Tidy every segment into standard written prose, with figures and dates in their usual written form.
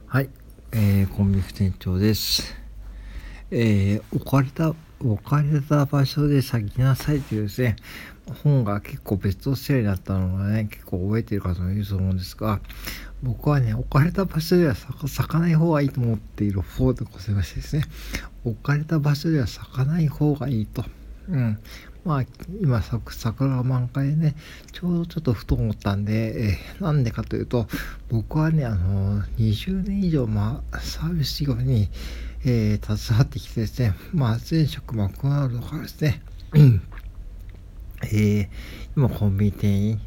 はい、コンビニ店長です。置かれた場所で咲きなさいというですね、本が結構ベストセラーになったのがね、結構覚えている方もいると思うんですが、僕はね、置かれた場所では咲かない方がいいと思っている方でございましてですね、置かれた場所では咲かない方がいいと。うん。まあ、今桜が満開でね、ちょうどちょっとふと思ったんで、なんでかというと、僕はね、20年以上、サービス事業に、携わってきてですね、前職マクドナルドからですね、えー今コンビニ店員、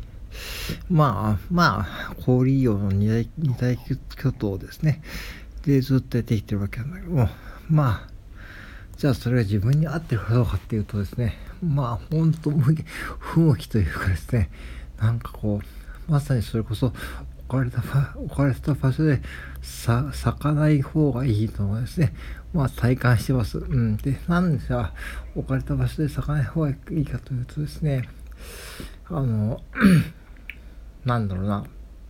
小売業の二大巨頭ですね。で、ずっとやってきてるわけなんだけども、じゃあそれが自分に合ってるかどうかっていうとですね、ほんと不向きというかですね、まさにそれこそ置かれた場所で咲かない方がいいとですね、体感してます。で、なんで置かれた場所で咲かない方がいいかというとですね、あの、なんだろうな、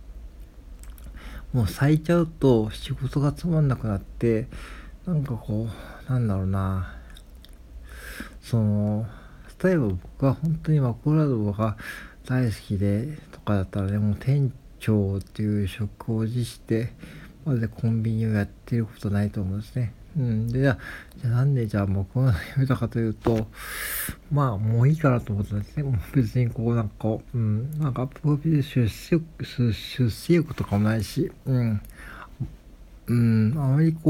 もう咲いちゃうと仕事がつまんなくなって、なんだろうな、その、例えば僕は本当にマクドナルドが大好きでとかだったらね、もう店長っていう職を辞して、まずコンビニをやってることないと思うんですね。で、じゃあなんで僕が辞めたかというと、もういいかなと思ったんですね。もう別にプロフィール出世欲とかもないし、あまり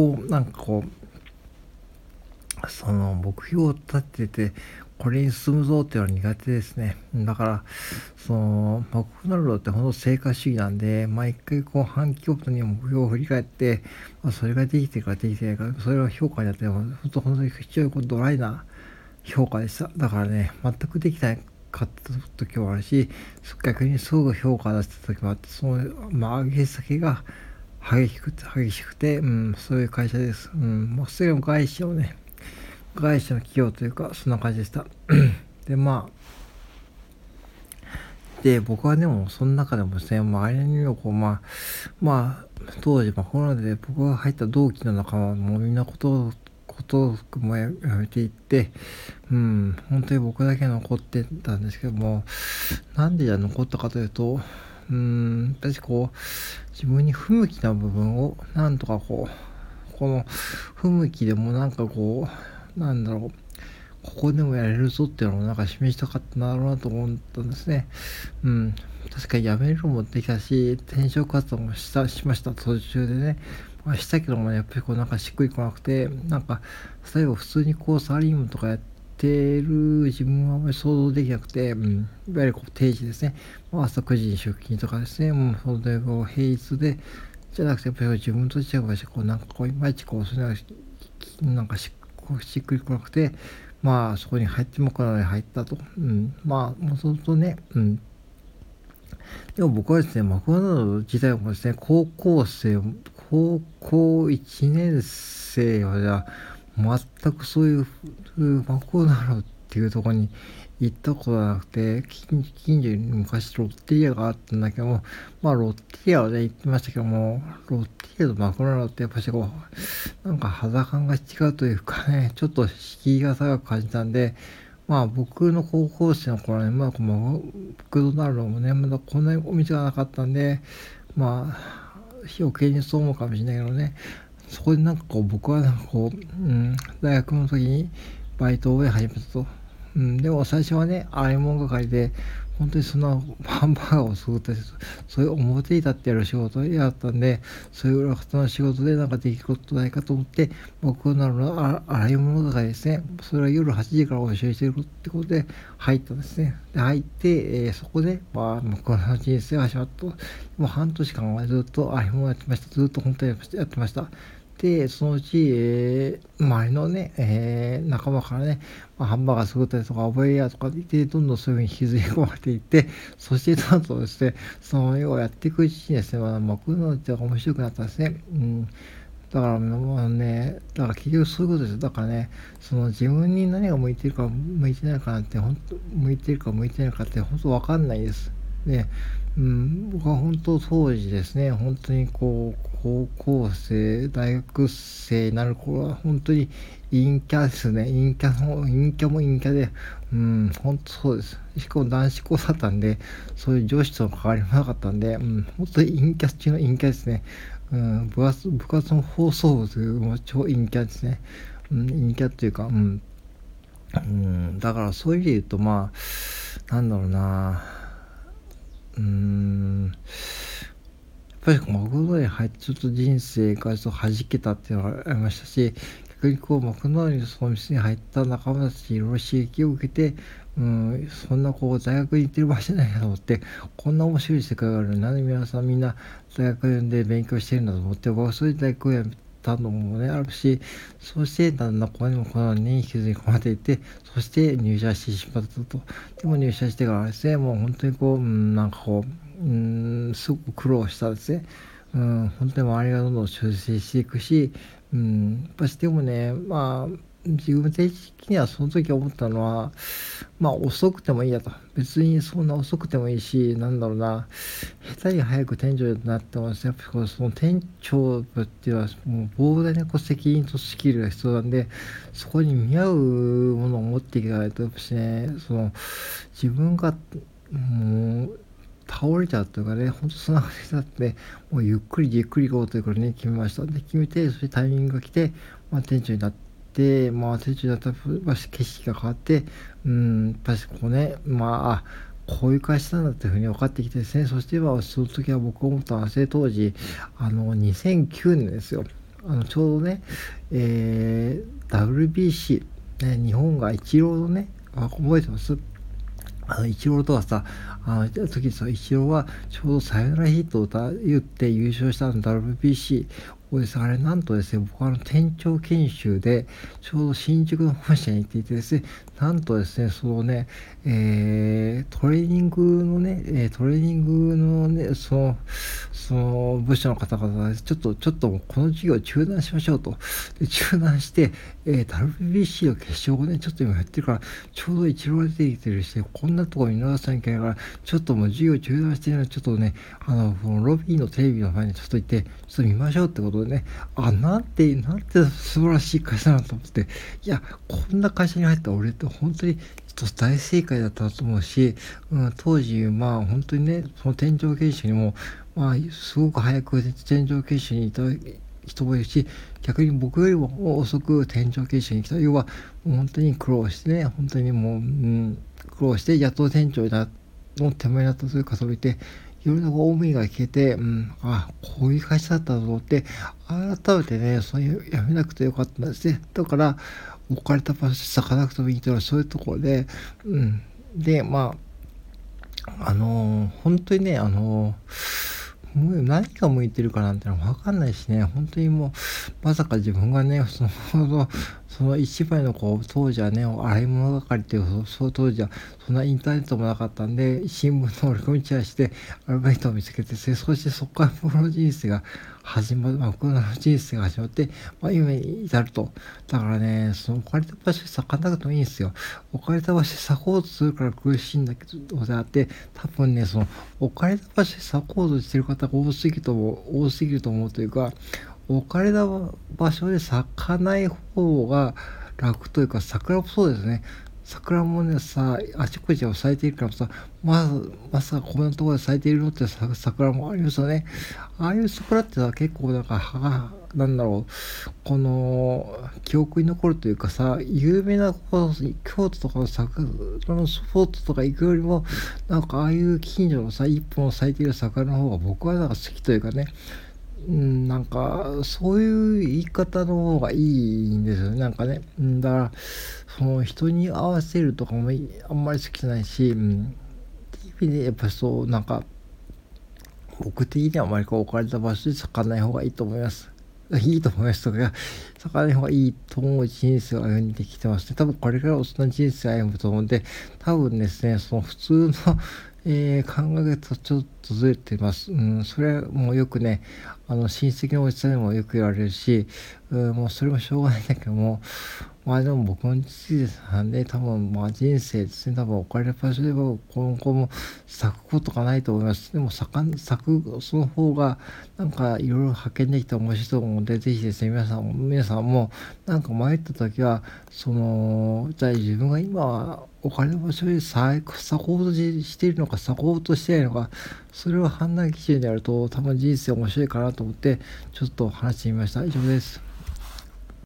目標を立てて、これに進むぞっていうのは苦手ですね。だから、マクドナルドってほんと成果主義なんで、毎回半期ごとに目標を振り返って、それができてるかできてないか、それは評価になっても、本当に非常にドライな評価でした。だからね、全くできなかった時もあるし、逆にすごく評価出した時もあって、上げ下げが激しくて、そういう会社です。もうすぐ外資の企業というか、そんな感じでした。で、僕はでも、その中でもですね、周りにも当時、コロナで僕が入った同期の仲間もみんなこともやめていって、本当に僕だけ残ってたんですけども、なんで残ったかというと、私自分に不向きな部分を、なんとかこの不向きでもここでもやれるぞっていうのを示したかったんだろうなと思ったんですね。うん。確かに辞めるのもできたし、転職活動もしました、途中でね。したけどもね、やっぱりしっくりこなくて、例えば普通にサラリーマンとかやってる自分はあまり想像できなくて、いわゆる定時ですね。朝9時に出勤とかですね、もう本当に平日で、じゃなくて、やっぱり自分としては、いまいちそれは、しっくりこなくて、そこに入ってもからに入ったと。もともとね、でも僕はですね、マクドナルド自体もですね、高校1年生は全くそういうマクドナルドっていうところに行ったことがなくて、近所に昔ロッテリアがあったんだけども、ロッテリアはね、行ってましたけども、ロッテリアとマクドナルドってやっぱし肌感が違うというかね、ちょっと敷居が高く感じたんで、僕の高校生の頃はね、マクドナルドもね、まだこんなにお店がなかったんで、余計にそう思うかもしれないけどね、そこで僕は大学の時にバイトを始めたと。でも最初はね、洗い物係で、本当にそのハンバーガーを作ったり、そういう表に立ってやる仕事をやったんで、そういう裏方の仕事でできることないかと思って、僕なる洗い物係ですね。それは夜8時から教えてるってことで入ったんですね。で、入って、そこで、僕の人生が始まった。もう半年間はずっと洗い物やってました。ずっと本当にやってました。で、そのうち、周りのね、仲間からね、ハンバーガー作ったりとか、覚えやとか言って、どんどんそういうふうに気づき込まれていって、そしてどんどんですね、要はやっていくうちにですね、こういうのって面白くなったんですね。だから結局そういうことです。だからね、自分に何が向いてるか向いてないかなんて、向いてるか向いてないかって本当わかんないです。ね、 僕は本当当時ですね、本当にこう、高校生、大学生になる頃は本当に陰キャですね。陰キャも陰キャで、本当そうです。しかも男子校だったんで、そういう上司との関わりもなかったんで、本当に陰キャ中の陰キャですね。部活の放送部も超陰キャですね。陰キャっていうか、だからそういう意味で言うと、なんだろうな、うーん、やっぱりマクドナルドに入ってちょっと人生がちょっと弾けたっていうのがありましたし、逆にこうマクドナルドのその店に入った仲間たちにいろいろ刺激を受けて、そんなこう大学に行ってる場合じゃないなと思って、こんな面白い世界があるのに、なんで皆さんみんな大学で勉強してるんだと思って、僕はそういう大学を辞めたのもね、あるし、そしてだんだんここにもこのに引きずり込まれていって、そして入社してしまったと。でも入社してからですね、もう本当にこう、なんかこう、すごく苦労したですね。本当に周りがどんどん修正していくし、やっぱしでもね、自分的にはその時思ったのは、遅くてもいいやと。別にそんな遅くてもいいし、なんだろうな、下手に早く店長になってもですね、やっぱりこうその店長っていうのはもう膨大なこう責任とスキルが必要なんで、そこに見合うものを持っていかないと、やっぱしね、自分がもう倒れちゃうというかね、ほんとそんな感じになって、もうゆっくりじっくり行こうということをね、決めました。で、決めて、そしてタイミングが来て、店長になって、店長になったら、景色が変わって、やっぱしこうね、こういう会社なんだっていうふうに分かってきてですね、そしてその時は僕思ったのはですね、当時、2009年ですよ。ちょうどね、WBC、日本がイチローのね、覚えてます？イチローとはさ、時さ、イチローはちょうどサヨナラヒットを打って優勝したの WBC をですね、あれなんとですね、僕は店長研修で、ちょうど新宿の本社に行っていてですね、なんとですね、そのね、トレーニングのね、その部署の方々がちょっともうこの授業を中断しましょうと。で中断して、WBC の決勝をね、ちょっと今やってるから、ちょうど一郎が出てきてるし、こんなところ見逃さなきゃいけないから、ちょっともう授業中断してるのちょっとね、このロビーのテレビの前にちょっと行って、ちょっと見ましょうってことでね、なんて素晴らしい会社だなと思って、いや、こんな会社に入った俺って本当にちょっと大正解だったと思うし、当時、本当にね、その店長研修にも、すごく早く店長研修にいた人もいるし、逆に僕よりも遅く店長研修に来た。要は、もう本当に苦労してね、本当にもう、苦労して、やっと店長の手前になったという方もいて、いろんな思いが聞けて、こういう会社だったと思って、改めてね、そういうやめなくてよかったんですね。だから、置かれた場所咲かなくてもいいというのはそういうところで、で、本当にね、もう何が向いてるかなんてのは分かんないしね、本当にもう、まさか自分がね、その一枚のこう、当時はね、洗い物係っていう、そう当時は、そんなインターネットもなかったんで、新聞の折り込みチラシでアルバイトを見つけて、そしてそこから僕の人生が僕の人生が始まって、今に至ると。だからね、その置かれた場所で咲かなくてもいいんですよ。置かれた場所で咲こうとするから苦しいんだけど、であって、多分ね、その置かれた場所で咲こうとしてる方が多すぎると思うというか、置かれた場所で咲かない方が楽というか、桜もそうですね。桜もね、あちこちを咲いているからさ、まさかこんなところで咲いているのって桜もありますよね。ああいう桜ってさ、結構なんか葉が、なんだろう、この、記憶に残るというかさ、有名な京都とかの桜のスポットとか行くよりも、なんかああいう近所のさ、一本咲いている桜の方が僕はなんか好きというかね、なんか、そういう言い方の方がいいんですよね。なんかね。だから、その人に合わせるとかもあんまり好きじゃないし、っていう意味で、やっぱりそう、なんか、僕的にはあまりこう置かれた場所で咲かない方がいいと思います。いいと思いますとか、咲かない方がいいと思う人生を歩んできてますね。多分これから大人の人生を歩むと思うんで、多分ですね、その普通の、考え方とちょっとずれてます。それはもうよくね、親戚のおじさんにもよく言われるし、もうそれもしょうがないんだけども、 まあでも僕の父ですなんで、多分まあ人生ですね、多分置かれる場所では今後も咲くことがないと思います。でも咲く、その方がなんかいろいろ発見できて面白いと思うので、ぜひですね、皆さんもなんか迷った時は、じゃあ自分が今置かれる場所で咲こうとしているのか咲こうとしていないのか、それを判断基準でやると多分人生面白いかなと思って、ちょっと話してみました。以上です。